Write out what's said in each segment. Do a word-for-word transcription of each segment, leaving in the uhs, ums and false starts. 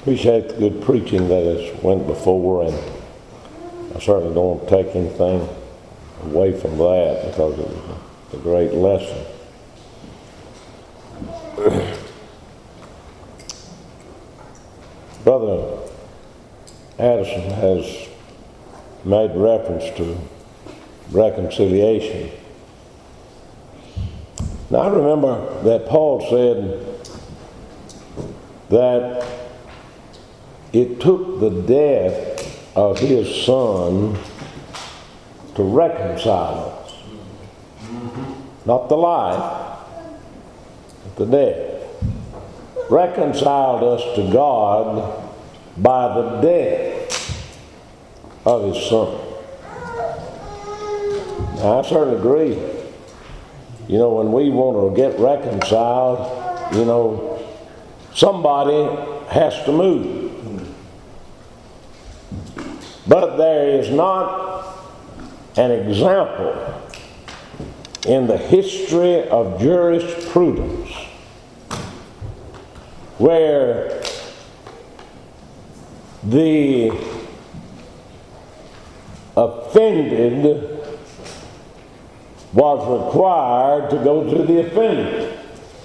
Appreciate the good preaching that has went before, and I certainly don't want to take anything away from that because it was a great lesson. Brother Addison has made reference to reconciliation. Now I remember that Paul said that it took the death of his son to reconcile us. Not the life, but the death. Reconciled us to God by the death of his son. Now, I certainly agree. You know, when we want to get reconciled, you know, somebody has to move. But there is not an example in the history of jurisprudence where the offended was required to go to the offender.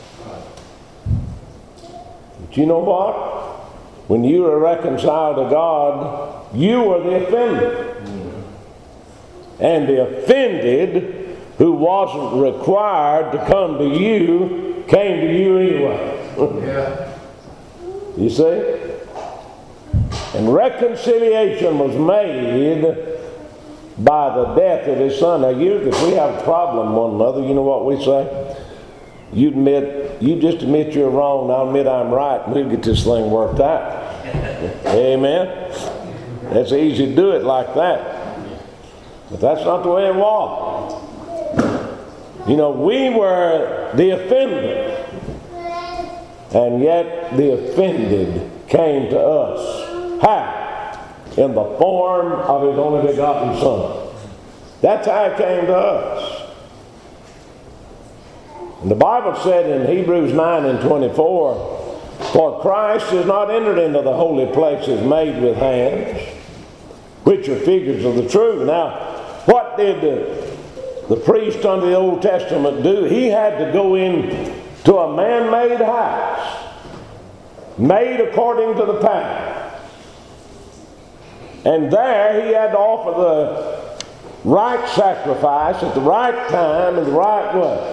But you know what? When you are reconciled to God, you are the offender. And the offended, who wasn't required to come to you, came to you anyway. Yeah. You see? And reconciliation was made by the death of his son. Now, you, if we have a problem with one another, you know what we say? You admit, you just admit you're wrong, and I'll admit I'm right, and we'll get this thing worked out. Amen? It's easy to do it like that. But that's not the way it was. You know, we were the offender, and yet the offended came to us. How? In the form of his only begotten Son. That's how it came to us. And the Bible said in Hebrews nine and twenty-four, for Christ is not entered into the holy places made with hands, which are figures of the true. Now, what did the, the priest under the Old Testament do? He had to go in to a man-made house, made according to the pattern. And there he had to offer the right sacrifice at the right time in the right way.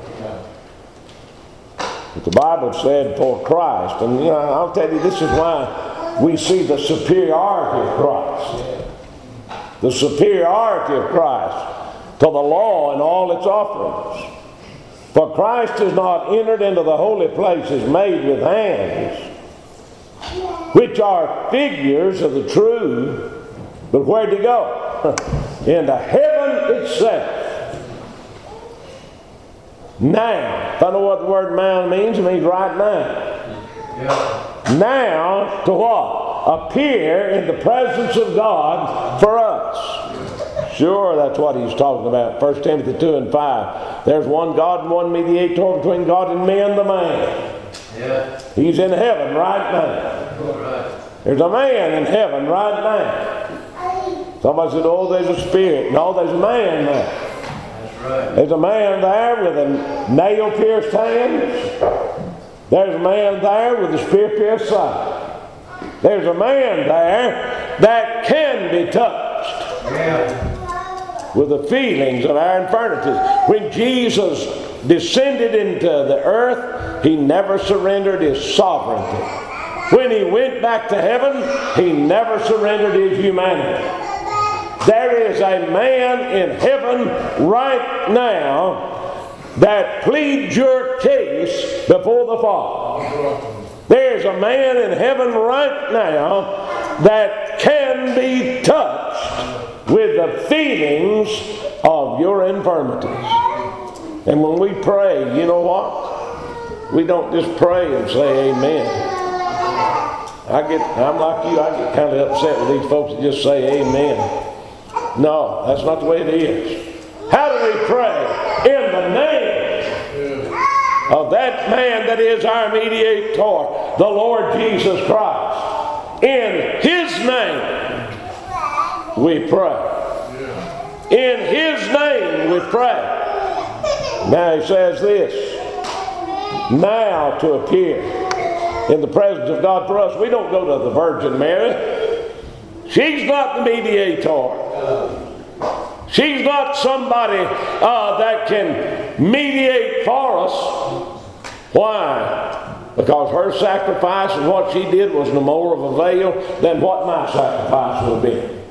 But the Bible said for Christ, and you know, I'll tell you, this is why we see the superiority of Christ. The superiority of Christ to the law and all its offerings. For Christ is not entered into the holy places made with hands, which are figures of the true, but where'd he go? Into heaven itself. Now, if I know what the word now means, it means right now. Yeah. Now, to what? Appear in the presence of God for us. Sure, that's what he's talking about. First Timothy two and five. There's one God and one mediator between God and men, the man. Yeah. He's in heaven right now. Right. There's a man in heaven right now. Somebody said, oh, there's a spirit. No, there's a man there. Right. There's a man there with a nail-pierced hands. There's a man there with a spear-pierced side. There's a man there that can be touched Yeah. with the feelings of our infirmities. When Jesus descended into the earth, he never surrendered his sovereignty. When he went back to heaven, he never surrendered his humanity. There is a man in heaven right now that pleads your case before the Father. There's a man in heaven right now that can be touched with the feelings of your infirmities. And when we pray, you know what? We don't just pray and say amen. I get, I'm like you, I get kind of upset with these folks that just say amen. No, that's not the way it is. How do we pray? In the name of that man that is our mediator, the Lord Jesus Christ. In His name we pray. In His name we pray. Now He says this. Now to appear in the presence of God for us. We don't go to the Virgin Mary. She's not the mediator. She's not somebody uh, that can mediate for us. Why? Because her sacrifice and what she did was no more of a veil than what my sacrifice would have been.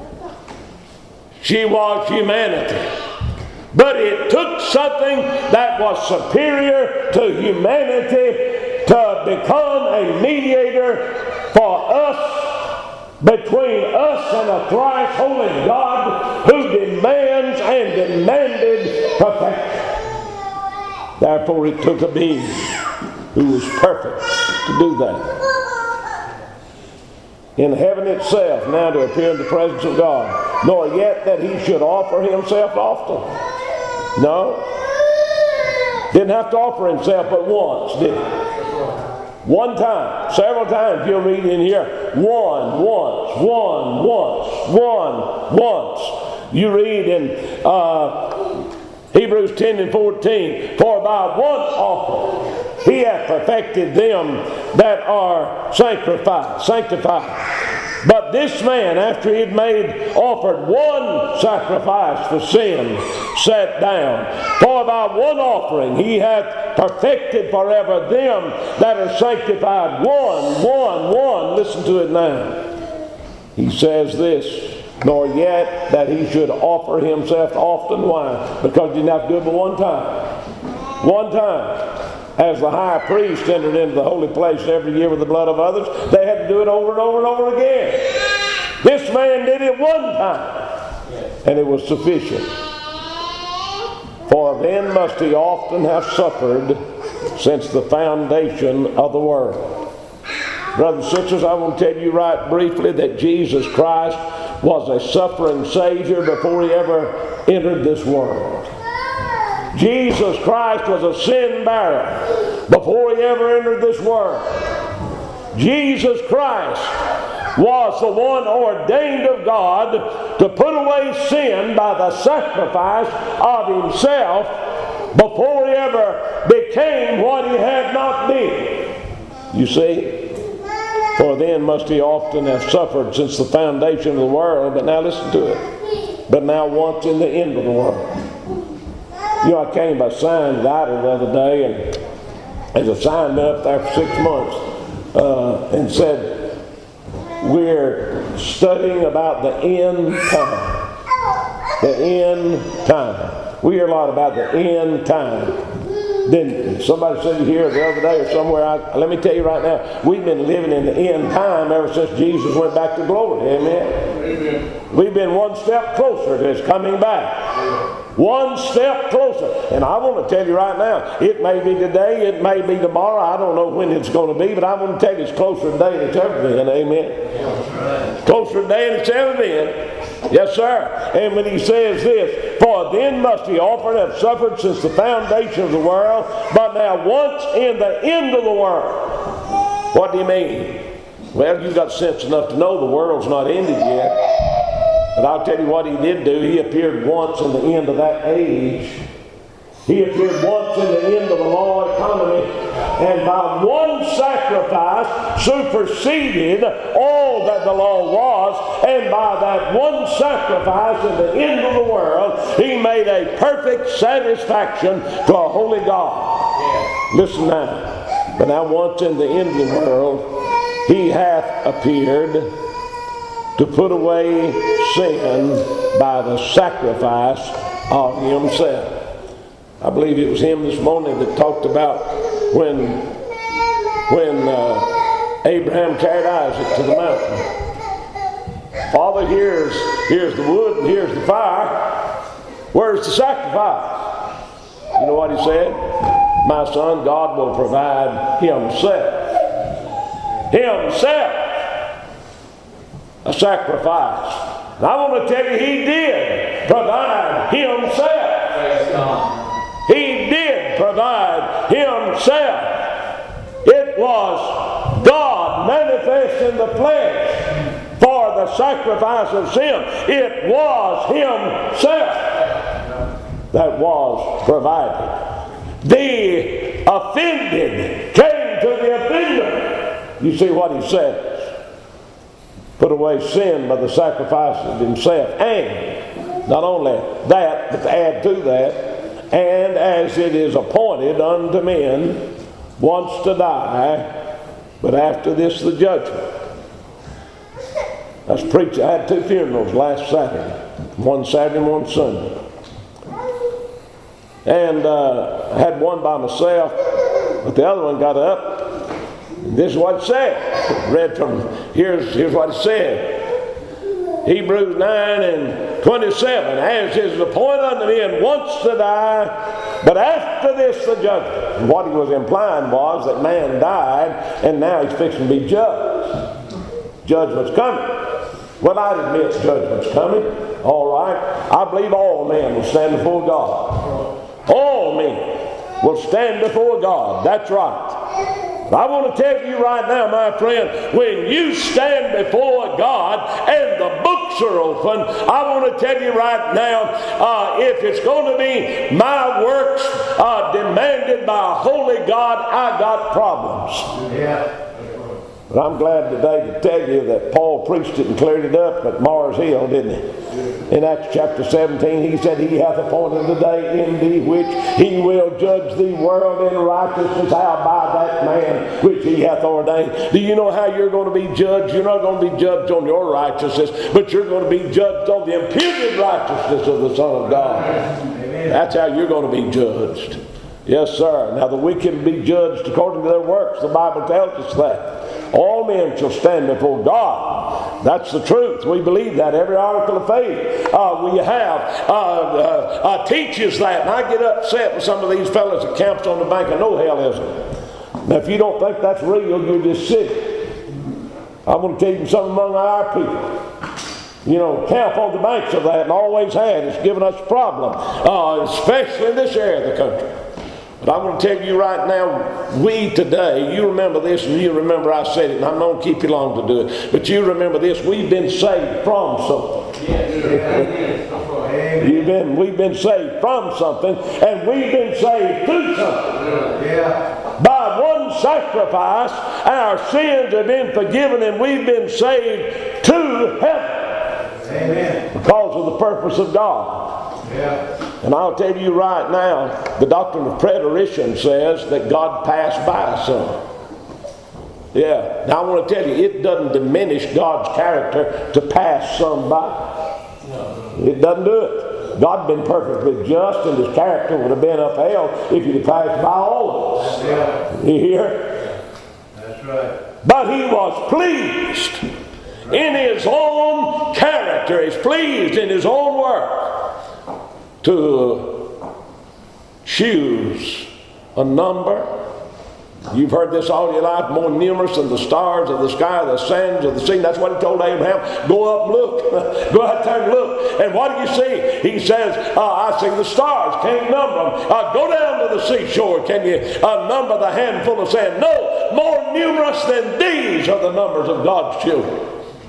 She was humanity. But it took something that was superior to humanity to become a mediator for us, between us and a thrice holy God who demands and demanded perfection. Therefore it took a being who was perfect to do that. In heaven itself, now to appear in the presence of God, nor yet that He should offer Himself often. No. Didn't have to offer Himself but once, did He? One time. Several times you'll read in here. One, once, one, once, one, once. You read in uh, Hebrews ten and fourteen. For by one offering He hath perfected them that are sanctified. Sanctified. But this man, after he had made, offered one sacrifice for sin, sat down. For by one offering He hath perfected forever them that are sanctified. One, one, one. Listen to it now. He says this, nor yet that He should offer Himself often. Why? Because He didn't have to do it but one time. One time. As the high priest entered into the holy place every year with the blood of others, they had to do it over and over and over again. This man did it one time, and it was sufficient. For then must He often have suffered since the foundation of the world. Brothers and sisters, I want to tell you right briefly that Jesus Christ was a suffering Savior before He ever entered this world. Jesus Christ was a sin bearer before He ever entered this world. Jesus Christ was the one ordained of God to put away sin by the sacrifice of Himself before He ever became what He had not been. You see? For then must He often have suffered since the foundation of the world. But now listen to it. But now once in the end of the world. You know, I came by sign Idol the other day, and there's a sign up there for six months, uh, and said, we're studying about the end time. The end time. We hear a lot about the end time. Then somebody said here the other day or somewhere, I, let me tell you right now, we've been living in the end time ever since Jesus went back to glory. Amen? Amen. We've been one step closer to His coming back. One step closer. And I want to tell you right now, it may be today, it may be tomorrow, I don't know when it's going to be, but I want to tell you it's closer today than it's ever been. Amen? Closer today than it's ever been. Yes, sir. And when He says this, for then must He offer and have suffered since the foundation of the world, but now once in the end of the world. What do you mean? Well, you've got sense enough to know the world's not ended yet. But I'll tell you what He did do. He appeared once in the end of that age. He appeared once in the end of the law economy, and by one sacrifice superseded all that the law was, and by that one sacrifice in the end of the world, He made a perfect satisfaction to a holy God. Listen now. But now once in the end of the world, He hath appeared to put away sin by the sacrifice of Himself. I believe it was him this morning that talked about when when uh, Abraham carried Isaac to the mountain. Father, here's, here's the wood and here's the fire. Where's the sacrifice? You know what he said? My son, God will provide Himself. Himself. A sacrifice. And I want to tell you, He did provide Himself. Praise God. He did provide Himself. It was God manifested manifest in the flesh for the sacrifice of sin. It was Himself that was provided. The offended came to the offender. You see what He says. Put away sin by the sacrifice of Himself. And not only that, but to add to that, and as it is appointed unto men once to die, but after this the judgment. I was preaching. I had two funerals last Saturday. One Saturday and one Sunday. And uh, I had one by myself, but the other one got up. And this is what it said. Read from, here's, here's what it said. Hebrews nine and twenty-seven. As is appointed unto men once to die, but after this the judgment. And what he was implying was that man died, and now he's fixing to be judged. Judgment's coming. Well, I admit judgment's coming. All right. I believe all men will stand before God. All men will stand before God. That's right. I want to tell you right now, my friend, when you stand before God and the books are open, I want to tell you right now, uh, if it's going to be my works uh, demanded by a holy God, I got problems. Yeah. But I'm glad today to tell you that Paul preached it and cleared it up at Mars Hill, didn't he? In Acts chapter seventeen, he said, He hath appointed a day in thee which He will judge the world in righteousness. How? By that man which He hath ordained. Do you know how you're going to be judged? You're not going to be judged on your righteousness, but you're going to be judged on the imputed righteousness of the Son of God. Amen. That's how you're going to be judged. Yes, sir. Now the wicked can be judged according to their works. The Bible tells us that. All men shall stand before God. That's the truth. We believe that. Every article of faith uh, we have uh, uh, uh, teaches that. And I get upset with some of these fellas that camps on the bank of no hellism. Now, if you don't think that's real, you're just sick. I'm going to tell you something among our people. You know, camp on the banks of that and always had. It's given us a problem, uh, especially in this area of the country. But I'm going to tell you right now, we today, you remember this and you remember I said it, and I'm not going to keep you long to do it, but you remember this, we've been saved from something. You've been, we've been saved from something, and we've been saved to something. Yeah. By one sacrifice, our sins have been forgiven, and we've been saved to heaven. Amen. Because of the purpose of God. Yeah. And I'll tell you right now, the doctrine of preterition says that God passed by some. Yeah. Now I want to tell you, it doesn't diminish God's character to pass some by. It doesn't do it. God had been perfectly just, and His character would have been upheld if He'd have passed by all of us. Yeah. You hear? That's right. But He was pleased in His own character. He's pleased in His own work to choose a number. You've heard this all your life, more numerous than the stars of the sky, the sands of the sea. That's what He told Abraham. Go up and look. Go out there and look. And what do you see? He says, uh, I see the stars. Can you number them? Uh, go down to the seashore. Can you uh, number the handful of sand? No. More numerous than these are the numbers of God's children.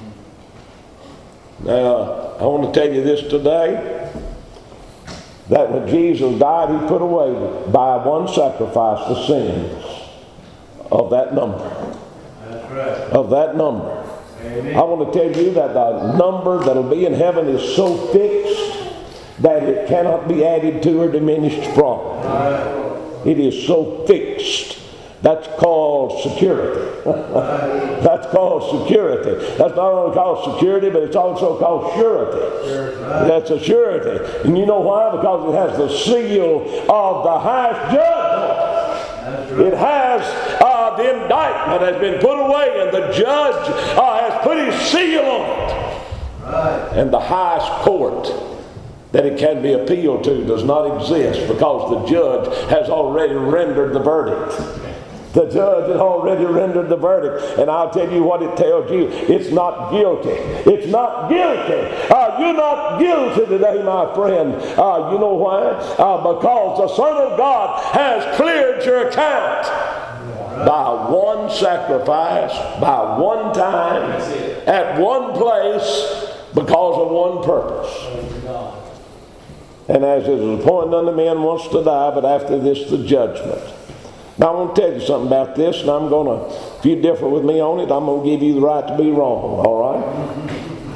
Now, I want to tell you this today. That when Jesus died, He put away by one sacrifice the sins of that number. That's right. Of that number. Amen. I want to tell you that the number that will be in heaven is so fixed that it cannot be added to or diminished from. Right. It is so fixed. That's called security. That's called security. That's not only called security, but it's also called surety. That's a surety. And you know why? Because it has the seal of the highest judgment. It has uh, the indictment has been put away, and the judge uh, has put his seal on it. And the highest court that it can be appealed to does not exist, because the judge has already rendered the verdict. The judge has already rendered the verdict. And I'll tell you what it tells you. It's not guilty. It's not guilty. Uh, you're not guilty today, my friend. Uh, you know why? Uh, because the Son of God has cleared your account. by one sacrifice, by one time, at one place, because of one purpose. And as it is appointed unto men once to die, but after this the judgment. Now I want to tell you something about this, and I'm going to, if you differ with me on it, I'm going to give you the right to be wrong, all right?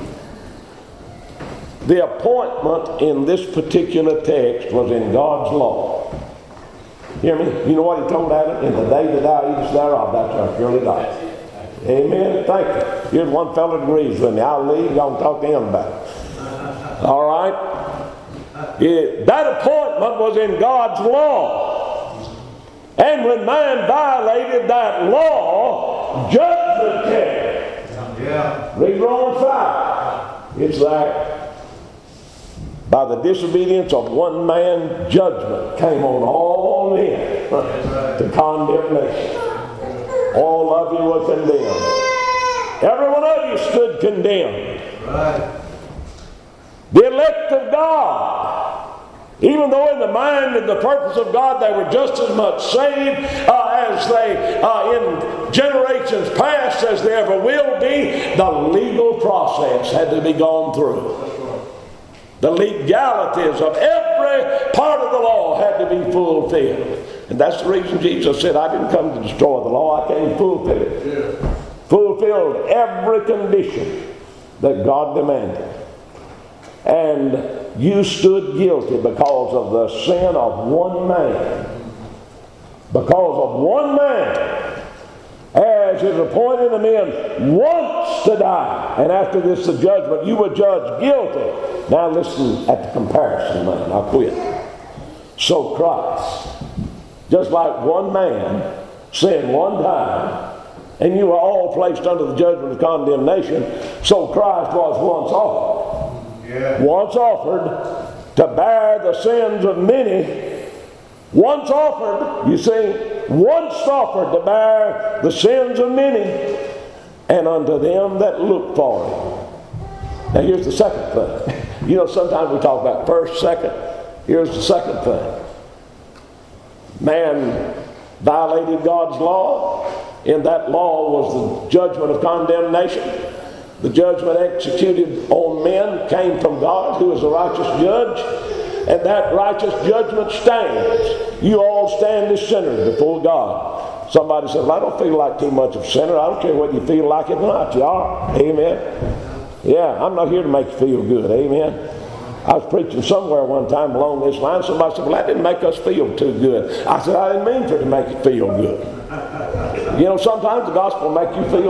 The appointment in this particular text was in God's law. Hear me? You know what he told Adam? In the day that thou eatest thereof, thou shalt surely die. Amen. Thank you. Here's one fellow that agrees with me. I'll leave. Y'all can talk to him about it. All right? It, that appointment was in God's law. And when man violated that law, judgment came. Yeah. Read Romans five. It's like, by the disobedience of one man, judgment came on all men to condemnation. All of you were condemned. Every one of you stood condemned. The elect of God, even though in the mind and the purpose of God they were just as much saved uh, as they uh, in generations past as they ever will be, the legal process had to be gone through. The legalities of every part of the law had to be fulfilled. And that's the reason Jesus said, I didn't come to destroy the law, I came to fulfill it. Yeah. Fulfilled every condition that God demanded. And you stood guilty because of the sin of one man. Because of one man. As is appointed to men once to die. And after this the judgment, you were judged guilty. Now listen at the comparison, man. I'll quit. So Christ, just like one man sinned one time, and you were all placed under the judgment of condemnation, so Christ was once offered. Yeah. Once offered to bear the sins of many. Once offered, you see, once offered to bear the sins of many, and unto them that look for him. Now here's the second thing. You know, sometimes we talk about first, second. Here's the second thing. Man violated God's law. In that law was the judgment of condemnation. The judgment executed on men came from God, who is a righteous judge. And that righteous judgment stands. You all stand as sinners before God. Somebody says, well, I don't feel like too much of a sinner. I don't care whether you feel like it or not. You are. Amen. Yeah, I'm not here to make you feel good. Amen. I was preaching somewhere one time along this line. Somebody said, well, that didn't make us feel too good. I said, I didn't mean for it to make you feel good. You know, sometimes the gospel will make you feel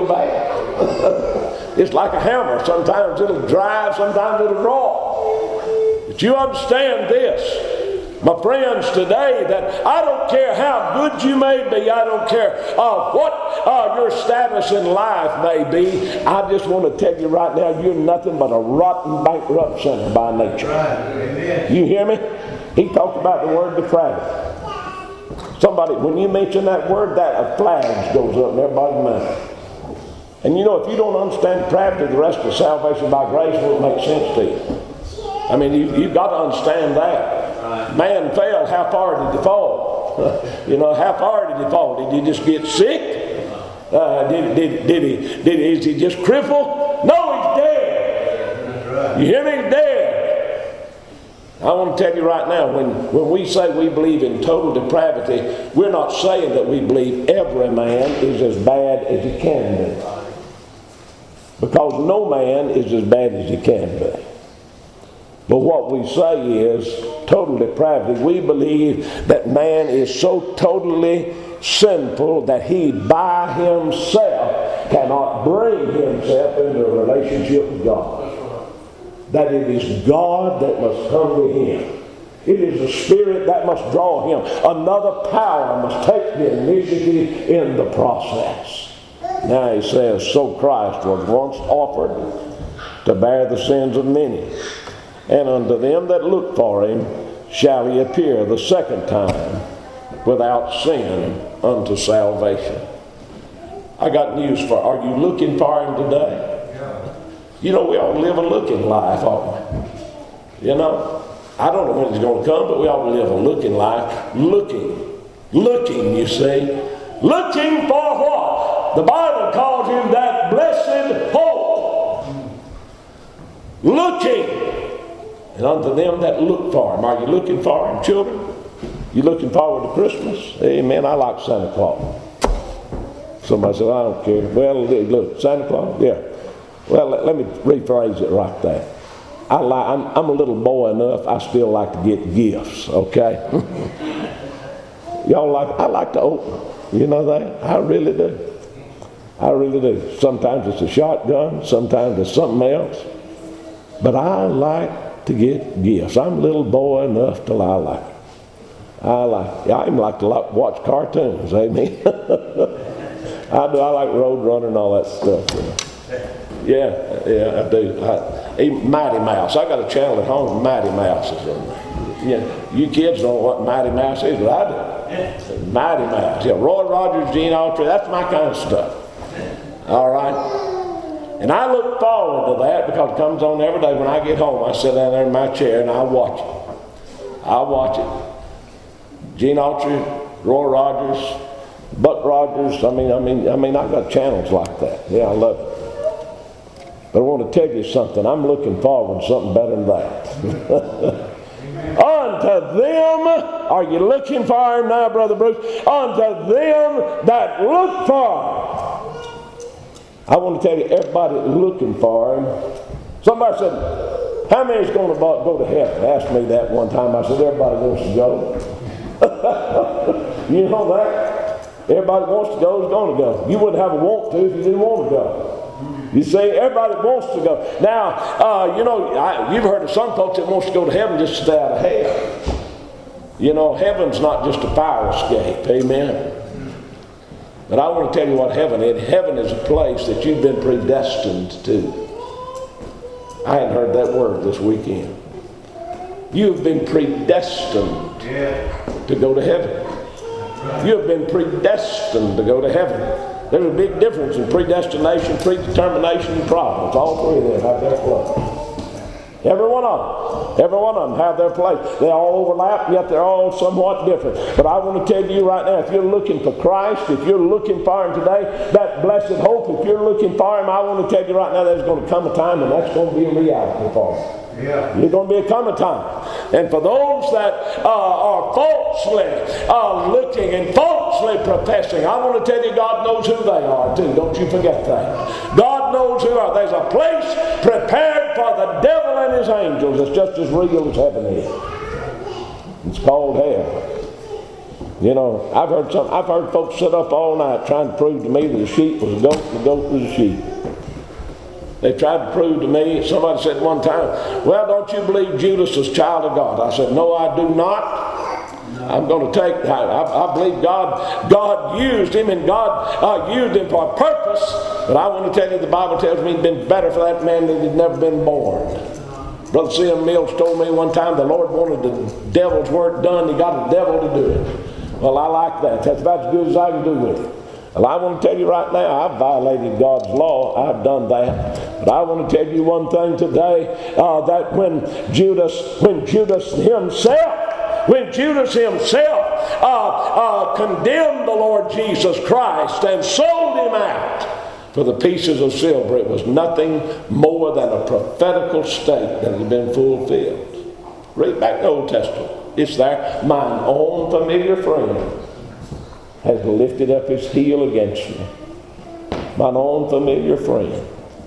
bad. It's like a hammer. Sometimes it'll drive, sometimes it'll draw. But you understand this, my friends, today, that I don't care how good you may be, I don't care uh, what uh, your status in life may be, I just want to tell you right now, you're nothing but a rotten, bankrupt sinner by nature. Right. You hear me? He talked about the word depravity. Somebody, when you mention that word, that a flag goes up in everybody's mouth. And you know, if you don't understand depravity, the rest of salvation by grace won't make sense to you. I mean, you, you've got to understand that. Right. Man fell, how far did he fall? You know, how far did he fall? Did he just get sick? Uh, did, did, did he, did he, is he just crippled? No, he's dead. Right. You hear me? He's dead. I want to tell you right now, when, when we say we believe in total depravity, we're not saying that we believe every man is as bad as he can be. Because no man is as bad as he can be. But what we say is total depravity. We believe that man is so totally sinful that he by himself cannot bring himself into a relationship with God. That it is God that must come to him. It is the Spirit that must draw him. Another power must take the initiative in the process. Now he says, so Christ was once offered to bear the sins of many. And unto them that look for him shall he appear the second time without sin unto salvation. I got news for you. Are you looking for him today? Yeah. You know, we ought to live a looking life, aren't we? You know, I don't know when he's going to come, but we ought to live a looking life. Looking. Looking, you see. Looking for what? The Bible calls him that blessed hope. Looking. And unto them that look for him. Are you looking for him, children? You looking forward to Christmas? Amen. I like Santa Claus. Somebody said, I don't care. Well, look, Santa Claus? Yeah. Well, let, let me rephrase it right there. I like, I'm, I'm a little boy enough, I still like to get gifts, okay? Y'all like, I like to open. You know that? I really do. I really do. Sometimes it's a shotgun, sometimes it's something else. But I like to get gifts. I'm a little boy enough till I like it. I like, I even like to like, watch cartoons, amen? I do. I like Roadrunner and all that stuff. You know? Yeah, yeah, I do. I, even Mighty Mouse. I got a channel at home. Mighty Mouse is in there. Yeah, you kids don't know what Mighty Mouse is, but I do. Mighty Mouse. Yeah, Roy Rogers, Gene Autry. That's my kind of stuff. All right. And I look forward to that because it comes on every day. When I get home, I sit down there in my chair and I watch it. I watch it. Gene Autry, Roy Rogers, Buck Rogers. I mean, I mean, I mean, I've got channels like that. Yeah, I love it. But I want to tell you something. I'm looking forward to something better than that. Unto them, are you looking for him now, Brother Bruce? Unto them that look for him. I want to tell you, everybody looking for him. Somebody said, how many is going to go to heaven? Asked me that one time. I said, everybody wants to go. You know that? Everybody wants to go is going to go. You wouldn't have a want to if you didn't want to go. You see, everybody wants to go. Now, uh, you know, I, you've heard of some folks that wants to go to heaven just to stay out of hell. You know, heaven's not just a fire escape. Amen. But I want to tell you what heaven is. Heaven is a place that you've been predestined to. I hadn't heard that word this weekend. You've been predestined to go to heaven. You have been predestined to go to heaven. There's a big difference in predestination, predetermination, and providence. All three of them have their place. Every one of them. Every one of them have their place. They all overlap, yet they're all somewhat different. But I want to tell you right now, if you're looking for Christ, if you're looking for him today, that blessed hope, if you're looking for him, I want to tell you right now, there's going to come a time when that's going to be a reality for you. Yeah. You're going to be a come a time. And for those that uh, are falsely uh, looking and falsely professing, I want to tell you, God knows who they are too. Don't you forget that. God knows who they are. There's a place prepared for the devil and his angels. It's just as real as heaven is. It's called hell. You know, I've heard some. I've heard folks sit up all night trying to prove to me that a sheep was a goat and a goat was a sheep. They tried to prove to me, somebody said one time, well, don't you believe Judas is child of God? I said, no, I do not. I'm going to take, I, I, I believe God God used him and God uh, used him for a purpose. But I want to tell you, the Bible tells me it'd been better for that man than he'd never been born. Brother C M Mills told me one time the Lord wanted the devil's work done. He got the devil to do it. Well, I like that. That's about as good as I can do with it. Well, I want to tell you right now, I've violated God's law. I've done that. But I want to tell you one thing today, uh, that when Judas, when Judas himself, when Judas himself uh, uh, condemned the Lord Jesus Christ and sold him out for the pieces of silver, it was nothing more than a prophetical state that had been fulfilled. Read back the Old Testament. It's there. Mine own familiar friend has lifted up his heel against me. Mine own familiar friend.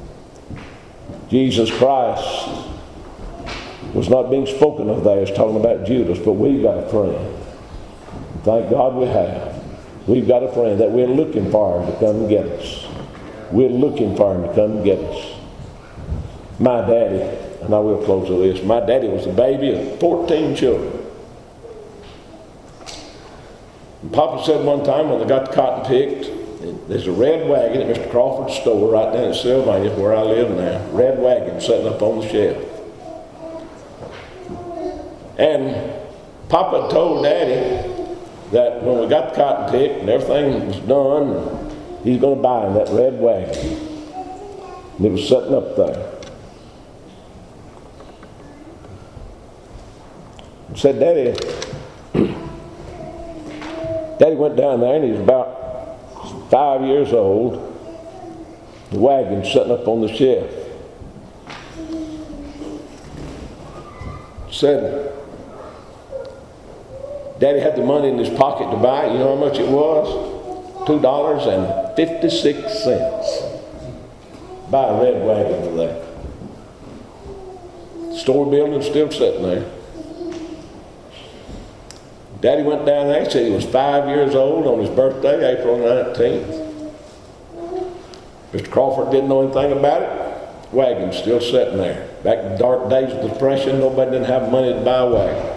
Jesus Christ was not being spoken of there as talking about Judas, but we've got a friend. Thank God we have. We've got a friend that we're looking for him to come and get us. We're looking for him to come and get us. My daddy, and I will close with this, my daddy was a baby of fourteen children. And Papa said one time when they got the cotton picked, there's a red wagon at Mister Crawford's store right down in Sylvania where I live now. Red wagon sitting up on the shelf. And Papa told Daddy that when we got the cotton picked and everything was done, he's going to buy him that red wagon. And it was sitting up there. He said, Daddy, Daddy went down there and he was about five years old, the wagon sitting up on the shelf. Said, Daddy had the money in his pocket to buy it. You know how much it was? two dollars and fifty-six cents. Buy a red wagon for that. Store building still sitting there. Daddy went down there. He said he was five years old on his birthday, April nineteenth. Mister Crawford didn't know anything about it. Wagon's still sitting there. Back in the dark days of the Depression, nobody didn't have money to buy a wagon.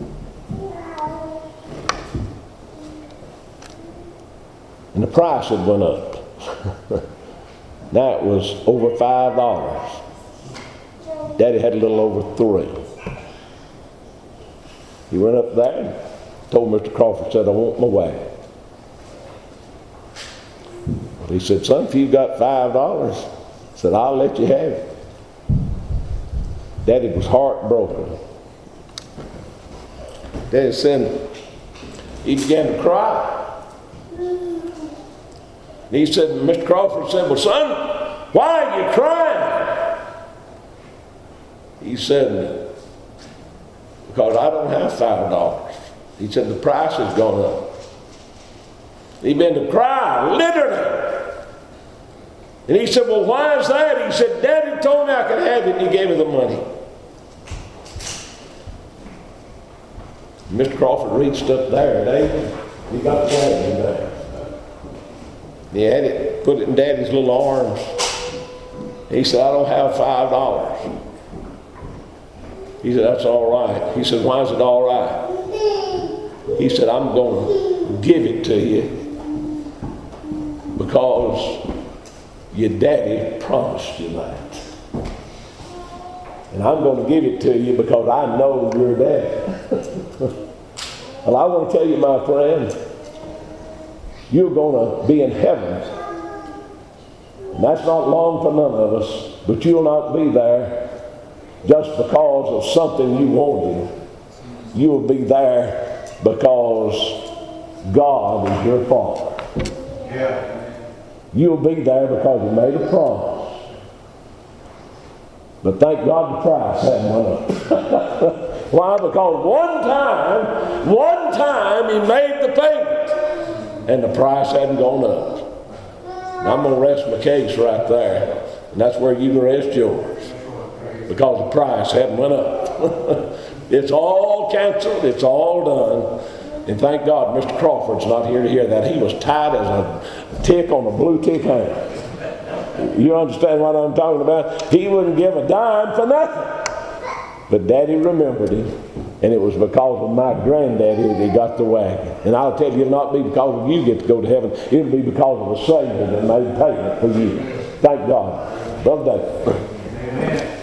And the price had went up. Now it was over five dollars. Daddy had a little over three. He went up there and told Mister Crawford, said, I want my wagon. He said, son, if you've got five dollars, said, I'll let you have it. Daddy was heartbroken. Daddy said, he began to cry. And he said, Mister Crawford said, well, son, why are you crying? He said, because I don't have five dollars. He said, the price has gone up. He began to cry, literally. And he said, well, why is that? He said, Daddy told me I could have it, and he gave me the money. Mister Crawford reached up there, David. He got the wagon there. He had it, put it in Daddy's little arms. He said, I don't have five dollars. He said, that's all right. He said, why is it all right? He said, I'm going to give it to you because your daddy promised you that. And I'm going to give it to you because I know your daddy. Well, I want to tell you, my friend, you're going to be in heaven. And that's not long for none of us, but you'll not be there just because of something you wanted. You'll be there because God is your Father. Yeah. You'll be there because He made a promise. But thank God the price hadn't went up. Why? Because one time, one time He made the payment, and the price hadn't gone up. And I'm going to rest my case right there, and that's where you can rest yours, because the price hadn't went up. It's all canceled. It's all done. And thank God Mister Crawford's not here to hear that. He was tied as a tick on a blue tick hand. You understand what I'm talking about? He wouldn't give a dime for nothing. But Daddy remembered him, and it was because of my granddaddy that he got the wagon. And I'll tell you, it'll not be because of you get to go to heaven. It'll be because of a Savior that made payment for you. Thank God. Brother David.